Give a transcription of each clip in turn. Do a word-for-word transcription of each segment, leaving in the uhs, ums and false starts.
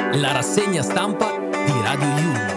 La rassegna stampa di Radio Yulm.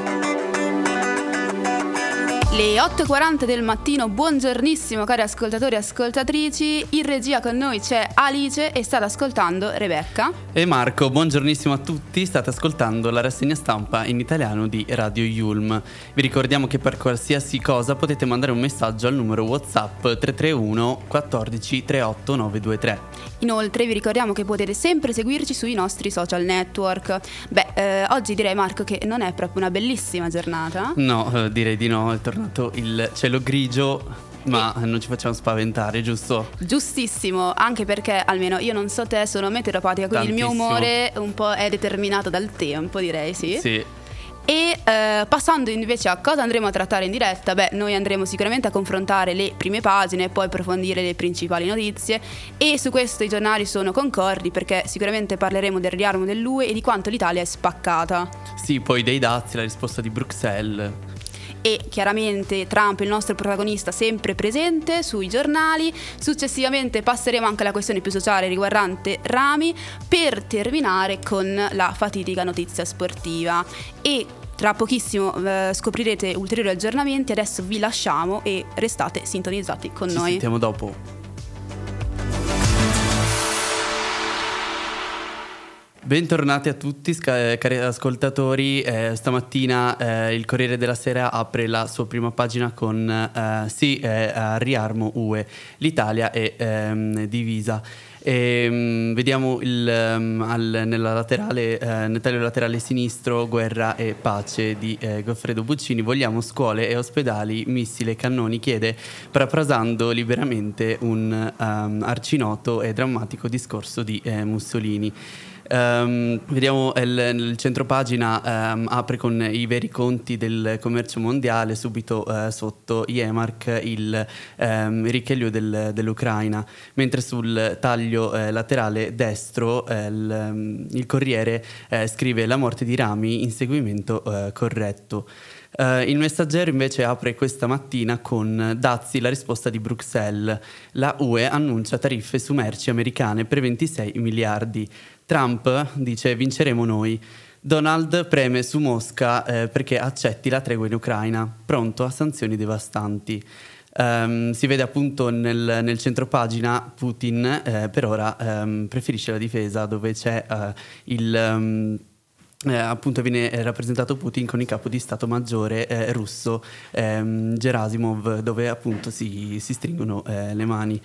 Le otto e quaranta del mattino, buongiornissimo cari ascoltatori e ascoltatrici. In regia con noi c'è Alice e state ascoltando Rebecca e Marco. Buongiornissimo a tutti, state ascoltando la rassegna stampa in italiano di Radio Yulm. Vi ricordiamo che per qualsiasi cosa potete mandare un messaggio al numero WhatsApp tre tre uno quattordici trentotto novecentoventistre. Inoltre vi ricordiamo che potete sempre seguirci sui nostri social network. Beh, eh, oggi direi Marco che non è proprio una bellissima giornata. No, eh, direi di no, è tornato il cielo grigio, ma e... non ci facciamo spaventare, giusto? Giustissimo, anche perché almeno io non so te, sono meteoropatica, quindi Tantissimo. Il mio umore un po' è determinato dal tempo, direi, sì. Sì. E eh, passando invece a cosa andremo a trattare in diretta, beh, noi andremo sicuramente a confrontare le prime pagine e poi approfondire le principali notizie, e su questo i giornali sono concordi perché sicuramente parleremo del riarmo dell'U E e di quanto l'Italia è spaccata. Sì, poi dei dazi, la risposta di Bruxelles. E chiaramente Trump, il nostro protagonista, sempre presente sui giornali. Successivamente passeremo anche alla questione più sociale riguardante Rami, per terminare con la fatidica notizia sportiva. E tra pochissimo eh, scoprirete ulteriori aggiornamenti. Adesso vi lasciamo e restate sintonizzati con Ci noi. Ci sentiamo dopo. Bentornati a tutti cari ascoltatori. Eh, stamattina eh, il Corriere della Sera apre la sua prima pagina con eh, sì, eh, riarmo U E, l'Italia è ehm, divisa. E, um, vediamo il, um, al, nella laterale, uh, nel taglio laterale sinistro, guerra e pace di uh, Goffredo Buccini. Vogliamo scuole e ospedali, missili e cannoni, chiede, parafrasando liberamente un um, arcinoto e drammatico discorso di uh, Mussolini. Um, vediamo il, il centropagina um, apre con i veri conti del commercio mondiale, subito uh, sotto Yemark il um, richeglio del, dell'Ucraina, mentre sul taglio uh, laterale destro uh, il, um, il Corriere uh, scrive la morte di Rami, inseguimento uh, corretto. Uh, il Messaggero invece apre questa mattina con dazi, la risposta di Bruxelles. La U E annuncia tariffe su merci americane per ventisei miliardi. Trump dice vinceremo noi. Donald preme su Mosca eh, perché accetti la tregua in Ucraina, pronto a sanzioni devastanti. Um, si vede appunto nel, nel centropagina Putin eh, per ora um, preferisce la difesa, dove c'è uh, il... Um, Eh, appunto viene rappresentato Putin con il capo di Stato Maggiore eh, russo ehm, Gerasimov, dove appunto si, si stringono eh, le mani.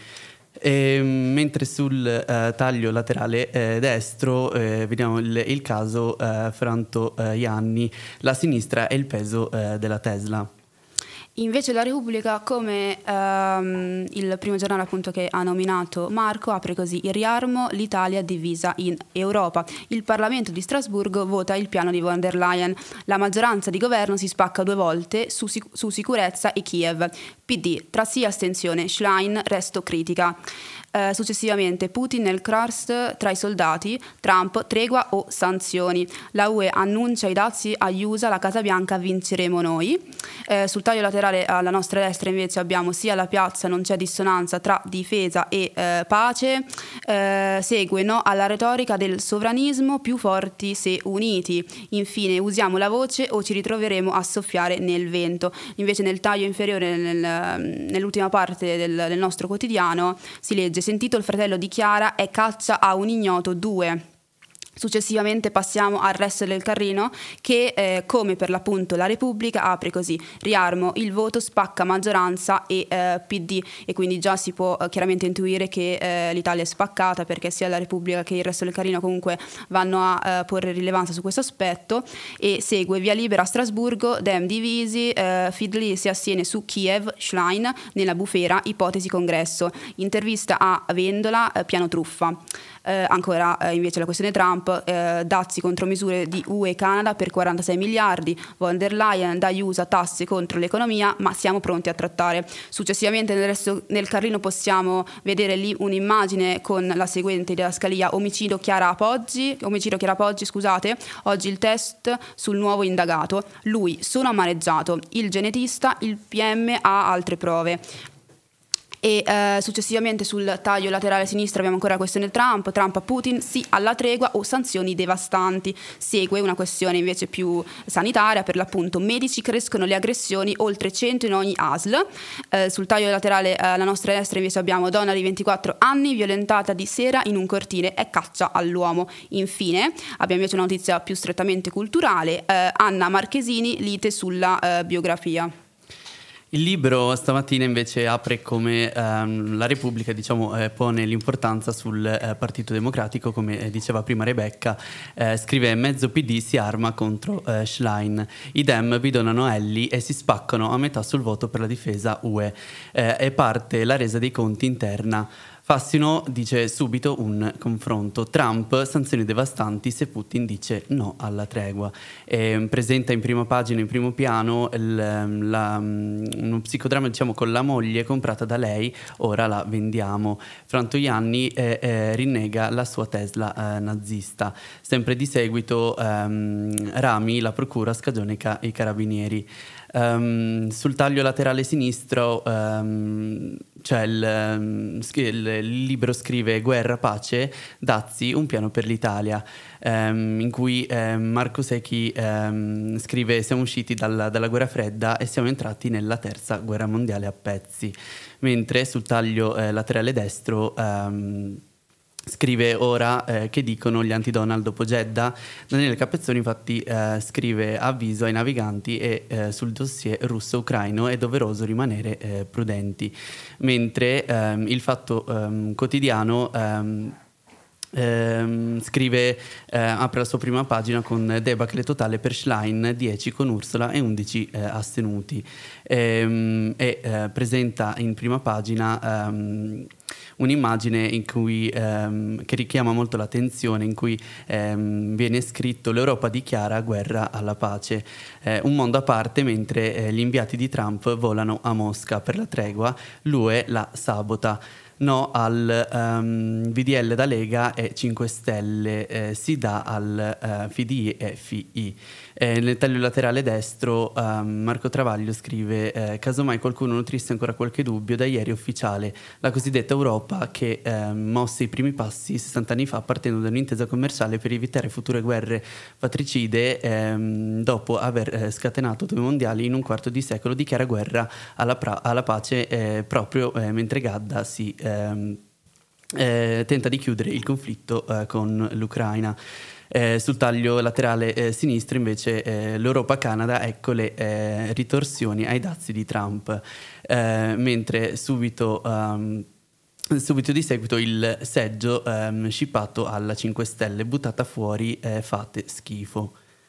E, mentre sul eh, taglio laterale eh, destro eh, vediamo il, il caso eh, Franto eh, Ianni, la sinistra e il peso eh, della Tesla. Invece la Repubblica, come ehm, il primo giornale appunto che ha nominato Marco, apre così: il riarmo, l'Italia divisa in Europa. Il Parlamento di Strasburgo vota il piano di von der Leyen. La maggioranza di governo si spacca due volte su, su sicurezza e Kiev. P D, tra sì astensione, Schlein, resto critica. Uh, successivamente Putin nel crust tra i soldati, Trump tregua o sanzioni. La U E annuncia i dazi agli U S A, la Casa Bianca vinceremo noi. Uh, sul taglio laterale alla nostra destra invece abbiamo sia la piazza, non c'è dissonanza tra difesa e uh, pace. Uh, segue no alla retorica del sovranismo, più forti se uniti. Infine usiamo la voce o ci ritroveremo a soffiare nel vento. Invece nel taglio inferiore, nel, nell'ultima parte del, del nostro quotidiano, si legge: sentito il fratello di Chiara, è caccia a un ignoto due. Successivamente passiamo al resto del carrino che eh, come per l'appunto la Repubblica apre così: riarmo, il voto spacca maggioranza e eh, P D, e quindi già si può eh, chiaramente intuire che eh, l'Italia è spaccata, perché sia la Repubblica che il resto del carrino comunque vanno a eh, porre rilevanza su questo aspetto. E segue via libera a Strasburgo, Dem divisi, eh, Fidli si astiene su Kiev, Schlein nella bufera, ipotesi congresso, intervista a Vendola, eh, piano truffa. Eh, ancora eh, invece la questione Trump, eh, dazi contro misure di U E e Canada per quarantasei miliardi, von der Leyen dagli U S A tasse contro l'economia, ma siamo pronti a trattare. Successivamente nel, resto, nel carrino possiamo vedere lì un'immagine con la seguente didascalia: omicidio Chiara Poggi, omicidio Chiara Poggi, scusate, oggi il test sul nuovo indagato, lui sono amareggiato, il genetista, il P M ha altre prove. E eh, successivamente sul taglio laterale sinistro abbiamo ancora la questione Trump, Trump a Putin, sì alla tregua o sanzioni devastanti. Segue una questione invece più sanitaria, per l'appunto medici, crescono le aggressioni, oltre cento in ogni A S L. Eh, sul taglio laterale alla nostra destra invece abbiamo donna di ventiquattro anni violentata di sera in un cortile e caccia all'uomo. Infine abbiamo invece una notizia più strettamente culturale, eh, Anna Marchesini, lite sulla eh, biografia. Il libro stamattina invece apre come ehm, la Repubblica, diciamo, eh, pone l'importanza sul eh, Partito Democratico, come eh, diceva prima Rebecca, eh, scrive: mezzo P D si arma contro eh, Schlein, i Dem bidonano Elli e si spaccano a metà sul voto per la difesa U E, eh, e parte la resa dei conti interna. Fassino dice subito un confronto. Trump, sanzioni devastanti se Putin dice no alla tregua. E presenta in prima pagina, in primo piano, il, la, uno psicodramma, diciamo, con la moglie comprata da lei, ora la vendiamo. Frantoianni eh, eh, rinnega la sua Tesla eh, nazista. Sempre di seguito ehm, Rami, la procura scagionica i carabinieri. Um, sul taglio laterale sinistro um, c'è il, il, il libro scrive Guerra, pace, dazi, un piano per l'Italia, um, in cui um, Marco Secchi um, scrive: siamo usciti dalla, dalla guerra fredda e siamo entrati nella terza guerra mondiale a pezzi. Mentre sul taglio eh, laterale destro um, scrive ora eh, che dicono gli anti-Donald dopo Jeddah. Daniele Capezzoni infatti eh, scrive: avviso ai naviganti e eh, sul dossier russo-ucraino è doveroso rimanere eh, prudenti. Mentre ehm, il Fatto ehm, Quotidiano ehm, ehm, scrive, eh, apre la sua prima pagina con debacle totale per Schlein, dieci con Ursula e undici eh, astenuti, ehm, e eh, presenta in prima pagina ehm, un'immagine in cui, ehm, che richiama molto l'attenzione, in cui ehm, viene scritto: l'Europa dichiara guerra alla pace, eh, un mondo a parte mentre eh, gli inviati di Trump volano a Mosca per la tregua, l'U E la sabota. No al um, V D L da Lega e cinque Stelle, eh, si dà al uh, F D I e F I. Eh, nel taglio laterale destro um, Marco Travaglio scrive: eh, casomai qualcuno nutrisse ancora qualche dubbio, da ieri è ufficiale, la cosiddetta Europa che eh, mosse i primi passi sessanta anni fa partendo da un'intesa commerciale per evitare future guerre fratricide, ehm, dopo aver eh, scatenato due mondiali in un quarto di secolo, dichiara guerra alla, pra- alla pace eh, proprio eh, mentre Gadda si ehm, eh, tenta di chiudere il conflitto eh, con l'Ucraina. Eh, sul taglio laterale eh, sinistro invece eh, l'Europa-Canada, ecco le eh, ritorsioni ai dazi di Trump, eh, mentre subito, um, subito di seguito il seggio um, scippato alla cinque Stelle, buttata fuori, eh, fate schifo.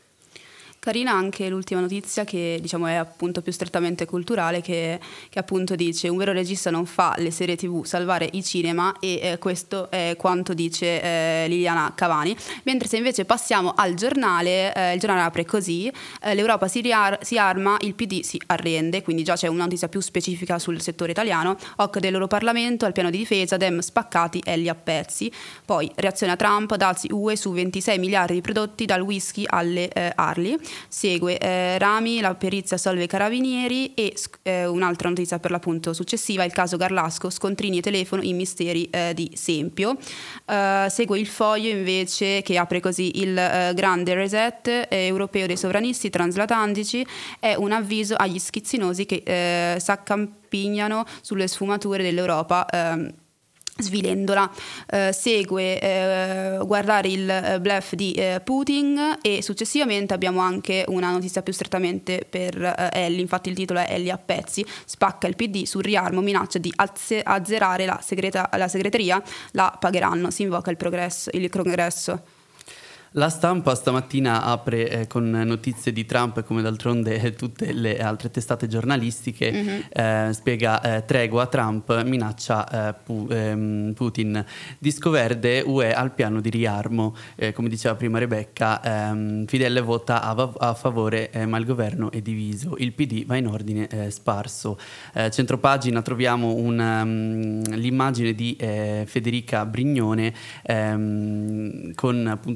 Carina anche l'ultima notizia, che diciamo è appunto più strettamente culturale, che, che appunto dice: un vero regista non fa le serie tv, salvare i cinema, e eh, questo è quanto dice eh, Liliana Cavani. Mentre se invece passiamo al giornale, eh, il giornale apre così: eh, l'Europa si, riar- si arma, il P D si arrende, quindi già c'è una notizia più specifica sul settore italiano. O C dell'Europarlamento al piano di difesa, Dem spaccati, Elli a pezzi. Poi reazione a Trump, dazi U E su ventisei miliardi di prodotti dal whisky alle eh, Harley. Segue eh, Rami, la perizia salva i carabinieri, e eh, un'altra notizia per l'appunto successiva, il caso Garlasco, scontrini e telefono, i misteri eh, di Sempio. Uh, segue il Foglio invece, che apre così: il uh, grande reset eh, europeo dei sovranisti transatlantici, è un avviso agli schizzinosi che eh, s'accampignano sulle sfumature dell'Europa, eh, svilendola. Eh, segue eh, guardare il bluff di eh, Putin, e successivamente abbiamo anche una notizia più strettamente per eh, Elli. Infatti il titolo è: Elli a pezzi, spacca il P D sul riarmo, minaccia di azze- azzerare la, segreta- la segreteria, la pagheranno, si invoca il progresso, il congresso. La Stampa stamattina apre eh, con notizie di Trump, come d'altronde eh, tutte le altre testate giornalistiche. Mm-hmm. eh, spiega eh, tregua, Trump minaccia eh, Pu- ehm, Putin. Disco verde, U E al piano di riarmo, eh, come diceva prima Rebecca, ehm, Fidel vota a, va- a favore, eh, ma il governo è diviso, il P D va in ordine eh, sparso. Eh, centropagina troviamo una, um, l'immagine di eh, Federica Brignone, ehm, con appunto il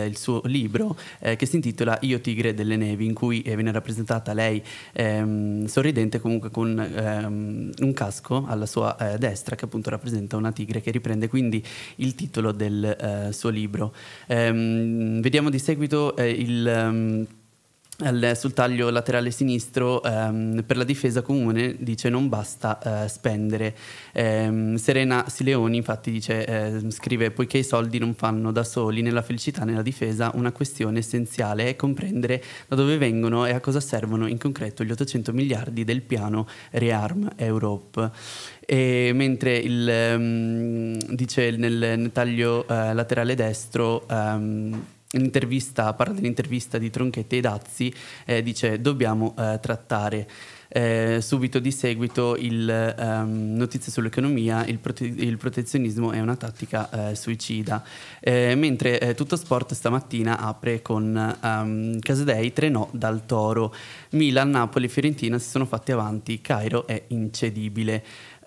il suo libro eh, che si intitola Io tigre delle nevi, in cui eh, viene rappresentata lei ehm, sorridente comunque con ehm, un casco alla sua eh, destra che appunto rappresenta una tigre, che riprende quindi il titolo del eh, suo libro. Ehm, vediamo di seguito eh, il... Um, sul taglio laterale sinistro ehm, per la difesa comune dice non basta eh, spendere. ehm, Serena Sileoni infatti dice eh, scrive: poiché i soldi non fanno da soli nella felicità nella difesa, una questione essenziale è comprendere da dove vengono e a cosa servono in concreto gli ottocento miliardi del piano Rearm Europe. E mentre il, um, dice nel, nel taglio uh, laterale destro um, l'intervista, parla dell'intervista di Tronchetti e Dazzi, eh, dice dobbiamo eh, trattare. Eh, subito di seguito il um, notizie sull'economia, il, prote- il protezionismo è una tattica eh, suicida. Eh, mentre eh, Tutto Sport stamattina apre con um, Casadei, tre no dal Toro. Milan, Napoli e Fiorentina si sono fatti avanti, Cairo è incedibile.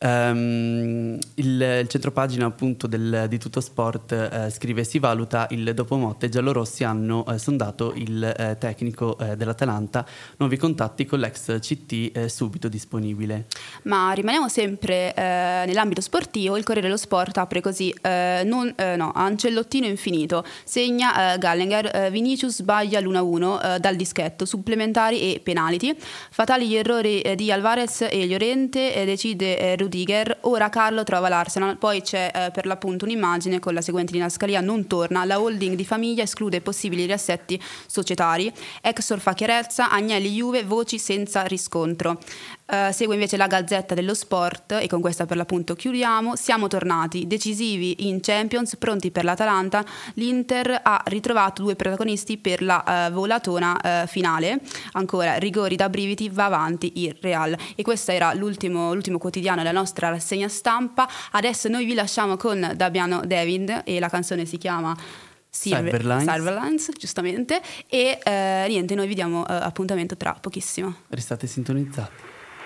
Um, il, il centropagina appunto del, di Tutto Sport eh, scrive: si valuta il dopomotte, i giallorossi hanno eh, sondato il eh, tecnico eh, dell'Atalanta, nuovi contatti con l'ex C T eh, subito disponibile. Ma rimaniamo sempre eh, nell'ambito sportivo. Il Corriere dello Sport apre così: eh, non, eh, no, Ancellottino infinito, segna eh, Gallagher, eh, Vinicius sbaglia l'uno a uno eh, dal dischetto, supplementari e penalty, fatali gli errori eh, di Alvarez e Llorente, eh, decide eh, Rudiger, ora Carlo trova l'Arsenal. Poi c'è eh, per l'appunto un'immagine con la seguente didascalia: non torna, la holding di famiglia esclude possibili riassetti societari, Exor fa chiarezza, Agnelli Juve, voci senza riscontro. Uh, segue invece la Gazzetta dello Sport e con questa per l'appunto chiudiamo: siamo tornati, decisivi in Champions, pronti per l'Atalanta, l'Inter ha ritrovato due protagonisti per la uh, volatona uh, finale, ancora rigori da brividi, va avanti il Real. E questo era l'ultimo, l'ultimo quotidiano della nostra rassegna stampa. Adesso noi vi lasciamo con Damiano David e la canzone si chiama Cyberlines, Cyberlines giustamente, e uh, niente, noi vi diamo uh, appuntamento tra pochissimo. Restate sintonizzati.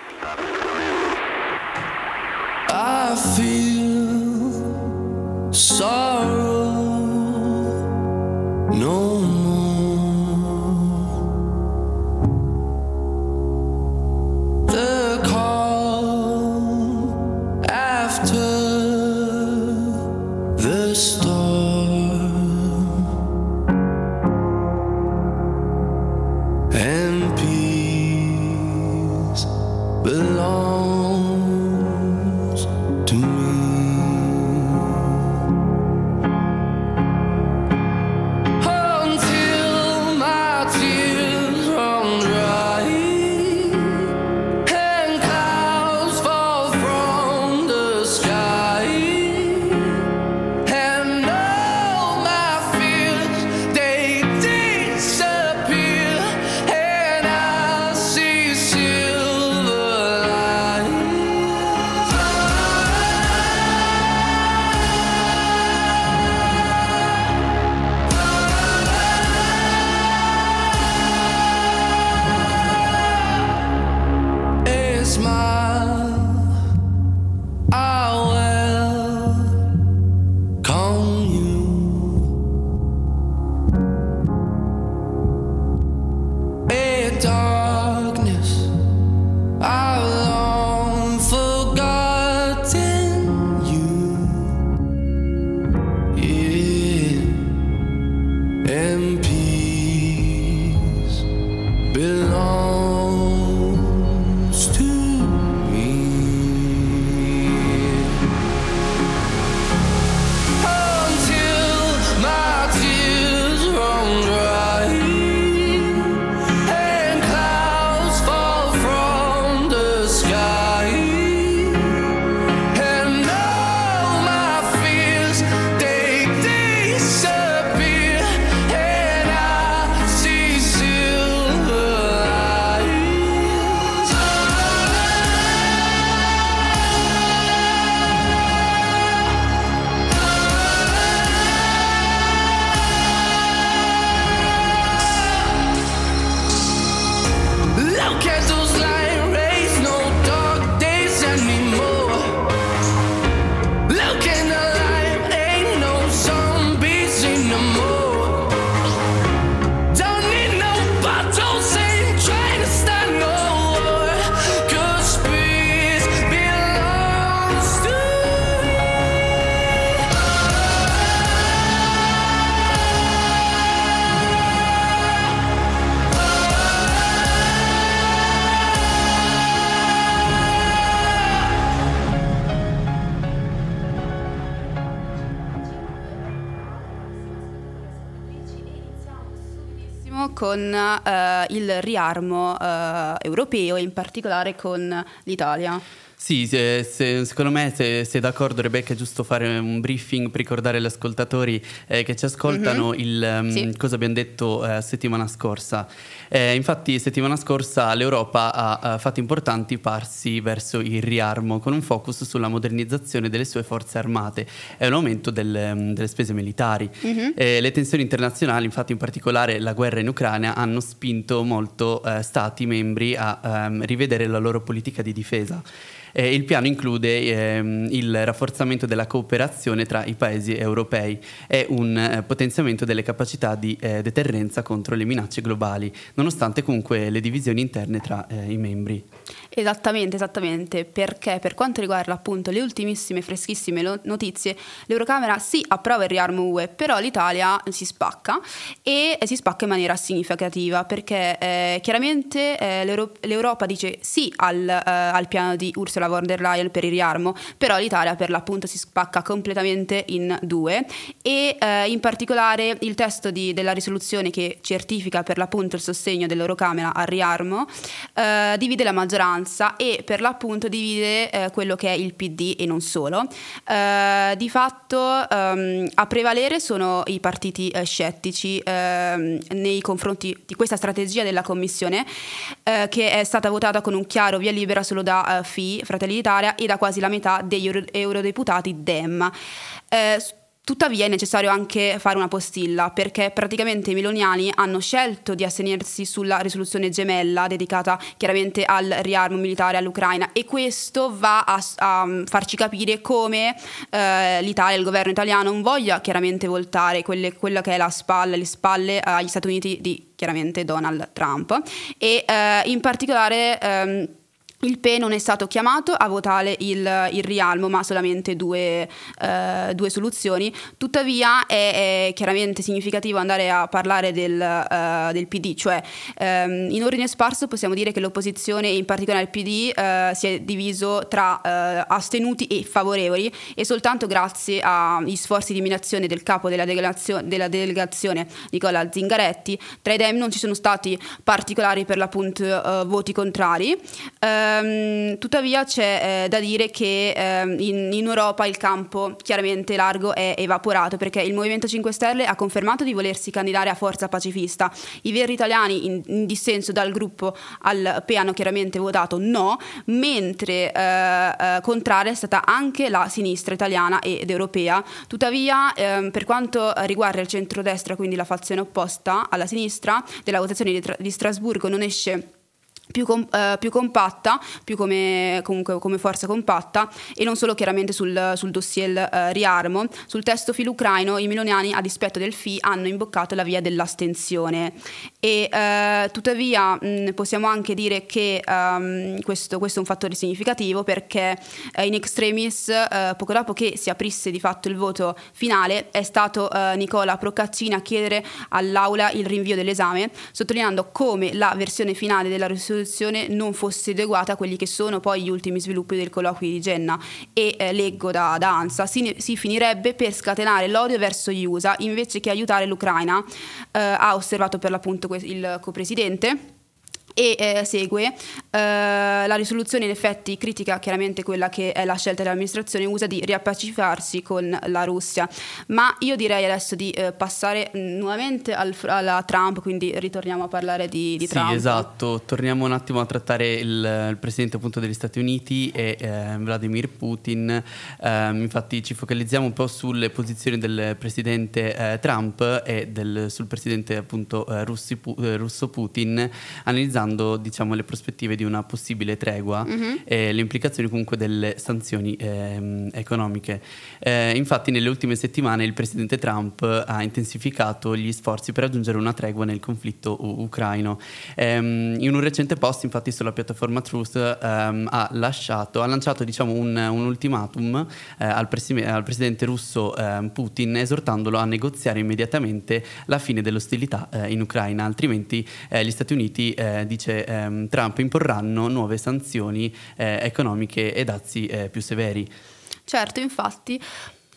I feel sorrow no more. The calm after the storm, and peace belongs to me. Until my tears run dry and clouds fall from the sky, and partiamo con eh, il riarmo eh, europeo e in particolare con l'Italia. Sì, se, se, secondo me se sei d'accordo, Rebecca, è giusto fare un briefing per ricordare agli ascoltatori eh, che ci ascoltano mm-hmm. il um, sì. cosa abbiamo detto eh, settimana scorsa. Eh, infatti settimana scorsa l'Europa ha, ha fatto importanti passi verso il riarmo con un focus sulla modernizzazione delle sue forze armate e un aumento del, delle spese militari. Mm-hmm. Eh, le tensioni internazionali, infatti in particolare la guerra in Ucraina, hanno spinto molto eh, stati membri a um, rivedere la loro politica di difesa. Eh, il piano include ehm, il rafforzamento della cooperazione tra i paesi europei e un eh, potenziamento delle capacità di eh, deterrenza contro le minacce globali, nonostante comunque le divisioni interne tra eh, i membri. Esattamente, esattamente, perché per quanto riguarda appunto le ultimissime freschissime notizie, l'Eurocamera sì approva il riarmo U E, però l'Italia si spacca e si spacca in maniera significativa perché eh, chiaramente eh, l'Euro- l'Europa dice sì al, eh, al piano di Ursula von der Leyen per il riarmo, però l'Italia per l'appunto si spacca completamente in due e eh, in particolare il testo di, della risoluzione che certifica per l'appunto il sostegno dell'Eurocamera al riarmo eh, divide la maggioranza e per l'appunto divide eh, quello che è il P D e non solo. Eh, di fatto ehm, a prevalere sono i partiti eh, scettici ehm, nei confronti di questa strategia della Commissione eh, che è stata votata con un chiaro via libera solo da eh, F I, Fratelli d'Italia, e da quasi la metà degli euro- eurodeputati Dem. Eh, Tuttavia è necessario anche fare una postilla perché praticamente i meloniani hanno scelto di astenersi sulla risoluzione gemella dedicata chiaramente al riarmo militare all'Ucraina e questo va a, a farci capire come eh, l'Italia, il governo italiano non voglia chiaramente voltare quelle, quella che è la spalla, le spalle agli Stati Uniti di chiaramente Donald Trump e eh, in particolare ehm, il P E non è stato chiamato a votare il, il riarmo, ma solamente due, eh, due soluzioni. Tuttavia è, è chiaramente significativo andare a parlare del, uh, del P D, cioè um, in ordine sparso possiamo dire che l'opposizione, in particolare il P D, uh, si è diviso tra uh, astenuti e favorevoli e soltanto grazie agli sforzi di eliminazione del capo della, delegazio- della delegazione Nicola Zingaretti, tra i Dem non ci sono stati particolari per l'appunto uh, voti contrari. Uh, Um, tuttavia c'è eh, da dire che um, in, in Europa il campo chiaramente largo è evaporato perché il Movimento cinque Stelle ha confermato di volersi candidare a forza pacifista. I veri italiani in, in dissenso dal gruppo al P E hanno chiaramente votato no, mentre eh, eh, contraria è stata anche la sinistra italiana ed europea. Tuttavia ehm, per quanto riguarda il centrodestra, quindi la fazione opposta alla sinistra della votazione di, Tra- di Strasburgo, non esce Più, com- uh, più compatta, più come, comunque come forza compatta e non solo chiaramente sul, sul dossier uh, riarmo. Sul testo filo ucraino i meloniani a dispetto del F I hanno imboccato la via dell'astensione e uh, tuttavia mh, possiamo anche dire che um, questo, questo è un fattore significativo perché uh, in extremis uh, poco dopo che si aprisse di fatto il voto finale è stato uh, Nicola Procaccini a chiedere all'Aula il rinvio dell'esame, sottolineando come la versione finale della risoluzione non fosse adeguata a quelli che sono poi gli ultimi sviluppi del colloquio di Vienna e eh, leggo da, da ANSA si, si finirebbe per scatenare l'odio verso gli U S A invece che aiutare l'Ucraina, eh, ha osservato per l'appunto il copresidente. E eh, segue eh, la risoluzione in effetti critica chiaramente quella che è la scelta dell'amministrazione U S A di riappacificarsi con la Russia, ma io direi adesso di eh, passare nuovamente al, alla Trump, quindi ritorniamo a parlare di, di sì, Trump. Sì, esatto, torniamo un attimo a trattare il, il presidente appunto degli Stati Uniti e eh, Vladimir Putin. Eh, infatti ci focalizziamo un po' sulle posizioni del presidente eh, Trump e del, sul presidente appunto eh, russi, eh, russo Putin, analizzando diciamo le prospettive di una possibile tregua mm-hmm. e le implicazioni comunque delle sanzioni ehm, economiche. Eh, infatti nelle ultime settimane il presidente Trump ha intensificato gli sforzi per raggiungere una tregua nel conflitto u- ucraino. Ehm, in un recente post infatti sulla piattaforma Truth ehm, ha lasciato ha lanciato diciamo un, un ultimatum eh, al, presi- al presidente russo eh, Putin, esortandolo a negoziare immediatamente la fine dell'ostilità eh, in Ucraina, altrimenti eh, gli Stati Uniti eh, dice ehm, Trump imporranno nuove sanzioni eh, economiche e dazi eh, più severi. Certo, infatti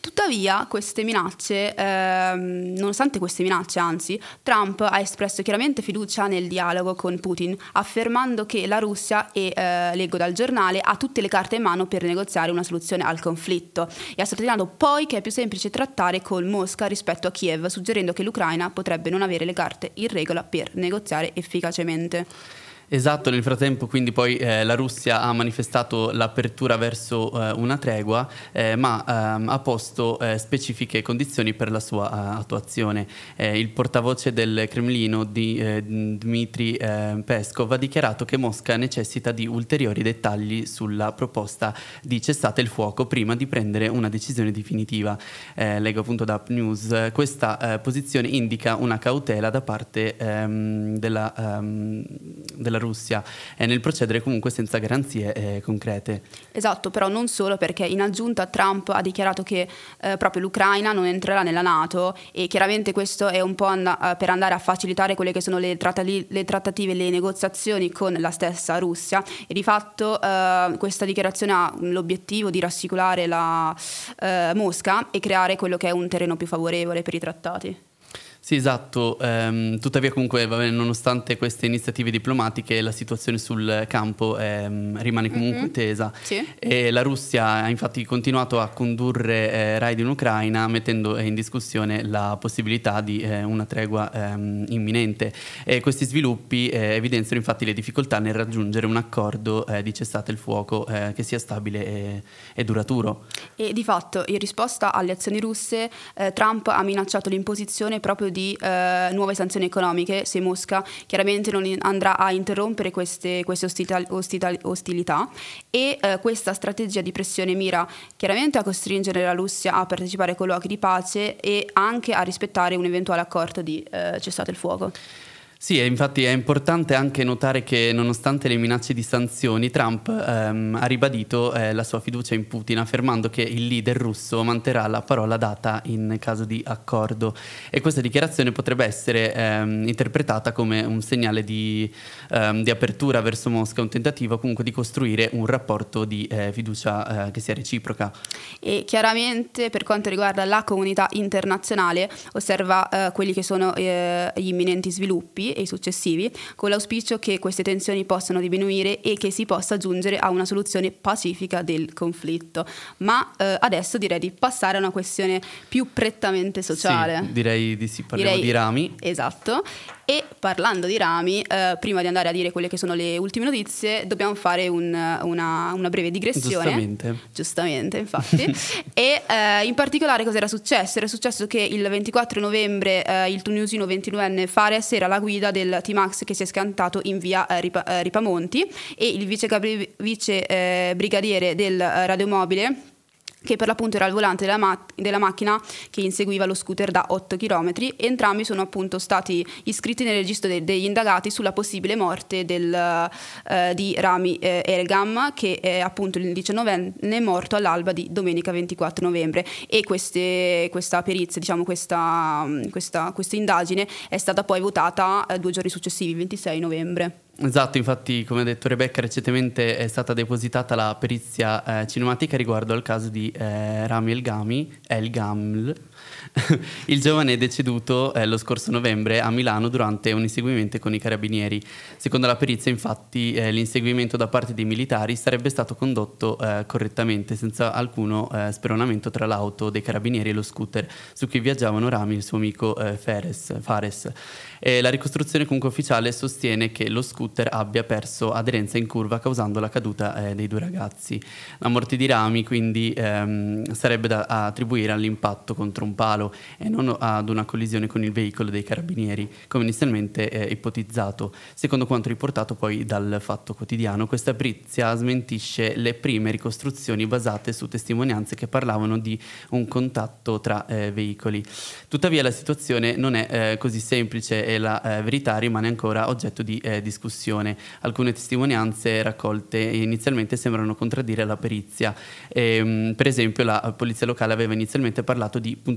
Tuttavia, queste minacce, ehm, nonostante queste minacce, anzi, Trump ha espresso chiaramente fiducia nel dialogo con Putin, affermando che la Russia, e eh, leggo dal giornale, ha tutte le carte in mano per negoziare una soluzione al conflitto, e ha sottolineato poi che è più semplice trattare con Mosca rispetto a Kiev, suggerendo che l'Ucraina potrebbe non avere le carte in regola per negoziare efficacemente. Esatto, nel frattempo quindi poi eh, la Russia ha manifestato l'apertura verso eh, una tregua, eh, ma ehm, ha posto eh, specifiche condizioni per la sua uh, attuazione. Eh, il portavoce del Cremlino di eh, Dmitry eh, Peskov ha dichiarato che Mosca necessita di ulteriori dettagli sulla proposta di cessate il fuoco prima di prendere una decisione definitiva. Eh, leggo appunto da Up News, questa eh, posizione indica una cautela da parte ehm, della, ehm, della Russia e nel procedere comunque senza garanzie eh, concrete. Esatto, però non solo, perché in aggiunta Trump ha dichiarato che eh, proprio l'Ucraina non entrerà nella NATO, e chiaramente questo è un po' and- per andare a facilitare quelle che sono le, trattali- le trattative, le negoziazioni con la stessa Russia, e di fatto eh, questa dichiarazione ha l'obiettivo di rassicurare la eh, Mosca e creare quello che è un terreno più favorevole per i trattati. Sì, esatto, ehm, tuttavia comunque vabbè, nonostante queste iniziative diplomatiche la situazione sul campo ehm, rimane comunque mm-hmm. tesa, sì. E la Russia ha infatti continuato a condurre eh, raid in Ucraina, mettendo in discussione la possibilità di eh, una tregua ehm, imminente, e questi sviluppi eh, evidenziano infatti le difficoltà nel raggiungere un accordo eh, di cessate il fuoco eh, che sia stabile e, e duraturo. E di fatto, in risposta alle azioni russe, eh, Trump ha minacciato l'imposizione proprio di di eh, nuove sanzioni economiche se Mosca chiaramente non andrà a interrompere queste, queste ostita- ostita- ostilità, e eh, questa strategia di pressione mira chiaramente a costringere la Russia a partecipare ai colloqui di pace e anche a rispettare un eventuale accordo di eh, cessate il fuoco. Sì, e infatti è importante anche notare che nonostante le minacce di sanzioni, Trump ehm, ha ribadito eh, la sua fiducia in Putin, affermando che il leader russo manterrà la parola data in caso di accordo, e questa dichiarazione potrebbe essere ehm, interpretata come un segnale di, ehm, di apertura verso Mosca, un tentativo comunque di costruire un rapporto di eh, fiducia eh, che sia reciproca. E chiaramente per quanto riguarda la comunità internazionale osserva eh, quelli che sono eh, gli imminenti sviluppi e i successivi, con l'auspicio che queste tensioni possano diminuire e che si possa giungere a una soluzione pacifica del conflitto. Ma eh, adesso direi di passare a una questione più prettamente sociale. Sì, direi di sì, parliamo direi, di rami. Esatto. E parlando di rami, eh, prima di andare a dire quelle che sono le ultime notizie, dobbiamo fare un, una, una breve digressione. Giustamente. Giustamente, infatti. E eh, in particolare cosa era successo? Era successo che il ventiquattro novembre eh, il tunisino ventiduenne Fares era alla guida del T-Max che si è scantato in via eh, Ripa, eh, Ripamonti, e il vice, gabri- vice eh, brigadiere del eh, radiomobile, che per l'appunto era al volante della, ma- della macchina che inseguiva lo scooter da otto chilometri. Entrambi sono appunto stati iscritti nel registro de- degli indagati sulla possibile morte del, eh, di Rami eh, Ergam, che è appunto il diciannovenne morto all'alba di domenica ventiquattro novembre. E queste, questa perizia, diciamo questa, questa, questa indagine è stata poi votata eh, due giorni successivi, il ventisei novembre. Esatto, infatti come ha detto Rebecca, recentemente è stata depositata la perizia eh, cinematica riguardo al caso di eh, Rami Elgami, Elgaml, il giovane deceduto eh, lo scorso novembre a Milano durante un inseguimento con i carabinieri. Secondo la perizia, infatti, eh, l'inseguimento da parte dei militari sarebbe stato condotto eh, correttamente, senza alcuno eh, speronamento tra l'auto dei carabinieri e lo scooter su cui viaggiavano Rami e il suo amico eh, Fares. Fares. E la ricostruzione comunque ufficiale sostiene che lo scooter abbia perso aderenza in curva, causando la caduta eh, dei due ragazzi. La morte di Rami quindi ehm, sarebbe da attribuire all'impatto contro un palo e non ad una collisione con il veicolo dei carabinieri, come inizialmente eh, ipotizzato. Secondo quanto riportato poi dal Fatto Quotidiano, questa perizia smentisce le prime ricostruzioni basate su testimonianze che parlavano di un contatto tra eh, veicoli. Tuttavia la situazione non è eh, così semplice e la eh, verità rimane ancora oggetto di eh, discussione. Alcune testimonianze raccolte inizialmente sembrano contraddire la perizia. E, mh, per esempio la polizia locale aveva inizialmente parlato di punti di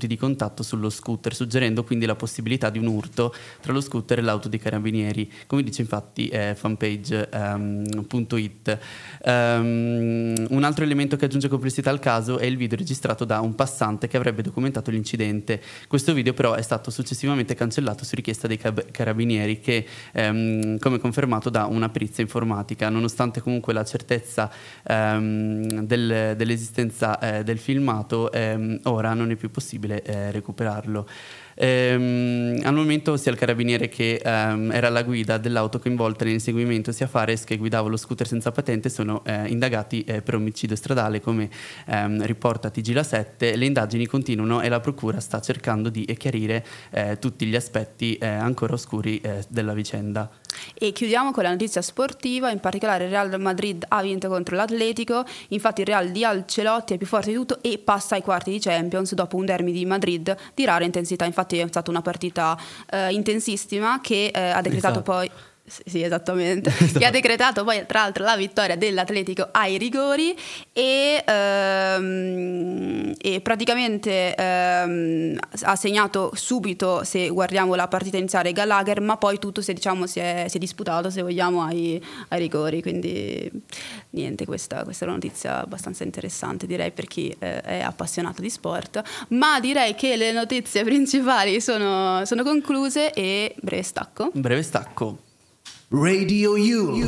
di contatto sullo scooter, suggerendo quindi la possibilità di un urto tra lo scooter e l'auto dei carabinieri, come dice infatti eh, fanpage punto it. Um, um, un altro elemento che aggiunge complessità al caso è il video registrato da un passante che avrebbe documentato l'incidente. Questo video però è stato successivamente cancellato su richiesta dei cab- carabinieri che, um, come confermato da una perizia informatica, nonostante comunque la certezza um, del, dell'esistenza eh, del filmato, ehm, ora non è più possibile eh, recuperarlo. Ehm, al momento sia il carabiniere che ehm, era alla guida dell'auto coinvolta nell'inseguimento sia Fares che guidava lo scooter senza patente sono eh, indagati eh, per omicidio stradale, come ehm, riporta T G La sette. Le indagini continuano e la procura sta cercando di chiarire eh, tutti gli aspetti eh, ancora oscuri eh, della vicenda. E chiudiamo con la notizia sportiva, in particolare il Real Madrid ha vinto contro l'Atletico, infatti il Real di Ancelotti è più forte di tutto e passa ai quarti di Champions dopo un derby di Madrid di rara intensità, infatti è stata una partita eh, intensissima che eh, ha decretato esatto. poi Sì, esattamente. Che ha decretato poi tra l'altro la vittoria dell'Atletico ai rigori e, ehm, e praticamente ehm, ha segnato subito, se guardiamo la partita iniziale, Gallagher, ma poi tutto si, diciamo, si, è, si è disputato, se vogliamo, ai, ai rigori. Quindi niente, questa, questa è una notizia abbastanza interessante, direi, per chi eh, è appassionato di sport. Ma direi che le notizie principali sono, sono concluse e breve stacco. Breve stacco. Radio U.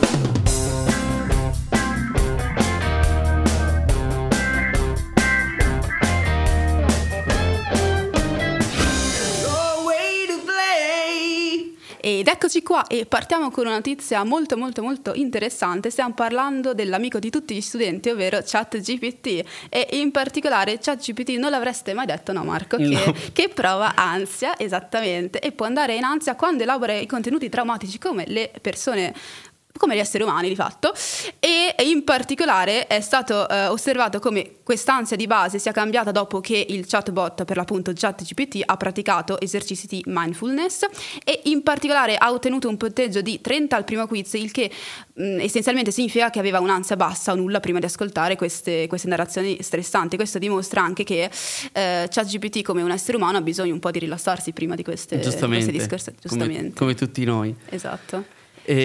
Ed eccoci qua e partiamo con una notizia molto molto molto interessante. Stiamo parlando dell'amico di tutti gli studenti, ovvero ChatGPT, e in particolare ChatGPT, non l'avreste mai detto, no Marco? Che, no. che prova ansia, esattamente, e può andare in ansia quando elabora i contenuti traumatici come le persone, come gli esseri umani di fatto, e in particolare è stato eh, osservato come quest'ansia di base sia cambiata dopo che il chatbot, per l'appunto ChatGPT, ha praticato esercizi di mindfulness e in particolare ha ottenuto un punteggio di trenta al primo quiz, il che mh, essenzialmente significa che aveva un'ansia bassa o nulla prima di ascoltare queste, queste narrazioni stressanti. Questo dimostra anche che eh, ChatGPT, come un essere umano, ha bisogno un po' di rilassarsi prima di queste, Giustamente, queste discorsi. Giustamente. Come, come tutti noi. Esatto.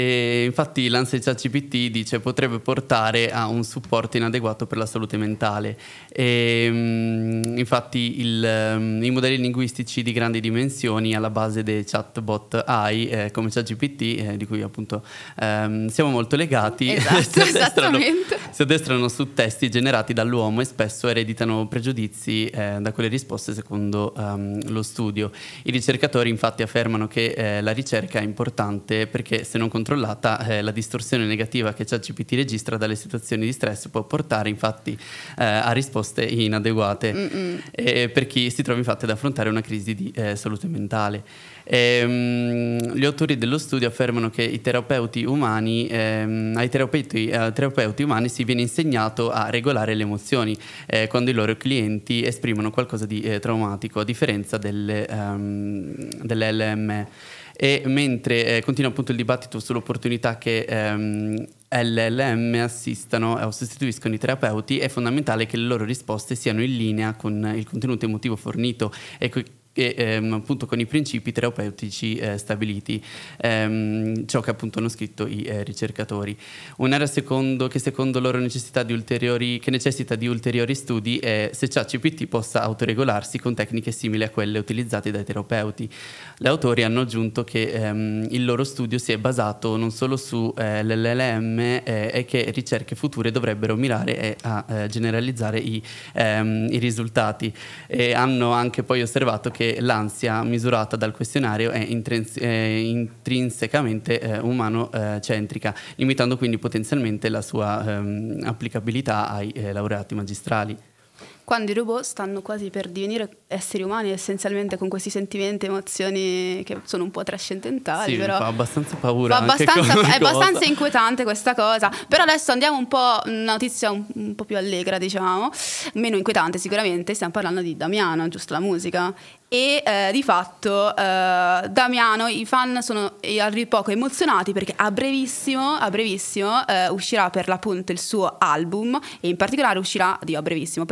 E infatti l'ansia di ChatGPT dice potrebbe portare a un supporto inadeguato per la salute mentale e, um, infatti il, um, i modelli linguistici di grandi dimensioni alla base dei chatbot A I eh, come ChatGPT eh, di cui appunto um, siamo molto legati, esatto, si, addestrano, esattamente. si addestrano su testi generati dall'uomo e spesso ereditano pregiudizi eh, da quelle risposte secondo um, lo studio. I ricercatori infatti affermano che eh, la ricerca è importante perché se non controllata eh, la distorsione negativa che ChatGPT registra dalle situazioni di stress può portare infatti eh, a risposte inadeguate e per chi si trova infatti ad affrontare una crisi di eh, salute mentale. E, um, gli autori dello studio affermano che i terapeuti umani ehm, ai terapeuti, ai terapeuti umani si viene insegnato a regolare le emozioni eh, quando i loro clienti esprimono qualcosa di eh, traumatico, a differenza delle, um, delle L M E. E mentre eh, continua appunto il dibattito sull'opportunità che ehm, L L M assistano o sostituiscono i terapeuti, è fondamentale che le loro risposte siano in linea con il contenuto emotivo fornito e co- e ehm, appunto con i principi terapeutici eh, stabiliti, ehm, ciò che appunto hanno scritto i eh, ricercatori. Un'area secondo, che secondo loro necessità di ulteriori, che necessita di ulteriori studi è se ChatGPT possa autoregolarsi con tecniche simili a quelle utilizzate dai terapeuti. Gli autori hanno aggiunto che ehm, il loro studio si è basato non solo su eh, l'L L M eh, e che ricerche future dovrebbero mirare eh, a eh, generalizzare i, ehm, i risultati, e hanno anche poi osservato che l'ansia misurata dal questionario è, intrins- è intrinsecamente eh, umano-centrica, limitando quindi potenzialmente la sua ehm, applicabilità ai eh, laureati magistrali. Quando i robot stanno quasi per divenire esseri umani essenzialmente con questi sentimenti, emozioni che sono un po' trascendentali, sì, però fa abbastanza paura, fa abbastanza, anche è cosa. abbastanza inquietante questa cosa. Però adesso andiamo un po' una notizia un, un po' più allegra, diciamo, meno inquietante sicuramente. Stiamo parlando di Damiano, giusto, la musica. E eh, di fatto eh, Damiano, i fan sono a dir poco emozionati perché a brevissimo, a brevissimo eh, uscirà per l'appunto il suo album, e in particolare uscirà, Dio, a brevissimo, però comunque il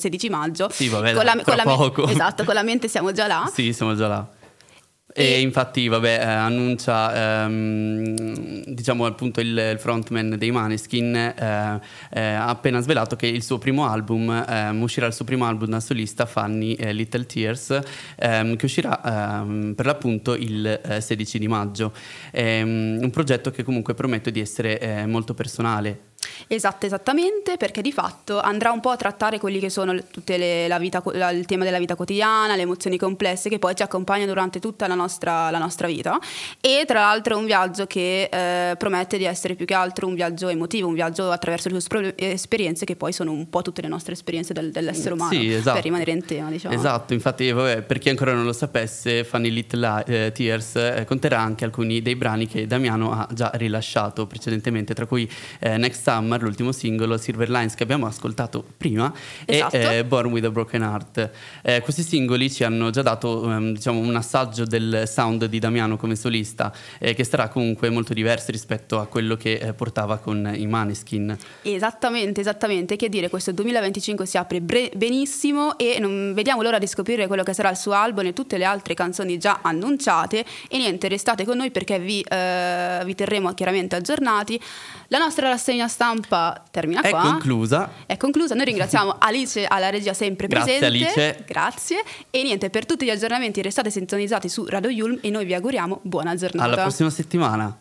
sedici maggio. Sì, vabbè, con dai, la, con tra la, poco. Esatto, con la mente siamo già là. Sì, siamo già là. E, e infatti, vabbè, eh, annuncia, ehm, diciamo appunto il, il frontman dei Maneskin eh, eh, ha appena svelato che il suo primo album, eh, uscirà il suo primo album da solista, Funny eh, Little Tears, ehm, che uscirà ehm, per l'appunto il eh, sedici di maggio. È un progetto che comunque promette di essere eh, molto personale. Esatto, esattamente, perché di fatto andrà un po' a trattare quelli che sono le- tutte le, la vita, la- il tema della vita quotidiana, le emozioni complesse che poi ci accompagnano durante tutta la nostra, la nostra vita, e tra l'altro è un viaggio che eh, promette di essere più che altro un viaggio emotivo, un viaggio attraverso le sue espro- esperienze che poi sono un po' tutte le nostre esperienze del- dell'essere umano, Sì, esatto. per rimanere in tema, diciamo. Esatto, infatti, vabbè, per chi ancora non lo sapesse, Funny Little eh, Tears eh, conterrà anche alcuni dei brani che Damiano ha già rilasciato precedentemente, tra cui eh, Next Summer, l'ultimo singolo, Silver Lines, che abbiamo ascoltato prima, Esatto. e eh, Born with a Broken Heart. Eh, questi singoli ci hanno già dato ehm, diciamo un assaggio del sound di Damiano come solista, eh, che sarà comunque molto diverso rispetto a quello che eh, portava con i Maneskin. Esattamente, esattamente, che dire, questo duemilaventicinque si apre bre- benissimo e non vediamo l'ora di scoprire quello che sarà il suo album e tutte le altre canzoni già annunciate. E niente, restate con noi perché vi, eh, vi terremo chiaramente aggiornati. La nostra rassegna stampa termina È qua. conclusa. È conclusa. Noi ringraziamo Alice alla regia sempre Grazie, presente. Alice. Grazie. E niente, per tutti gli aggiornamenti restate sintonizzati su Radio Yulm e noi vi auguriamo buona giornata. Alla prossima settimana.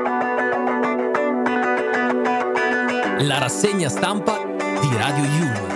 La rassegna stampa di Radio Yulm.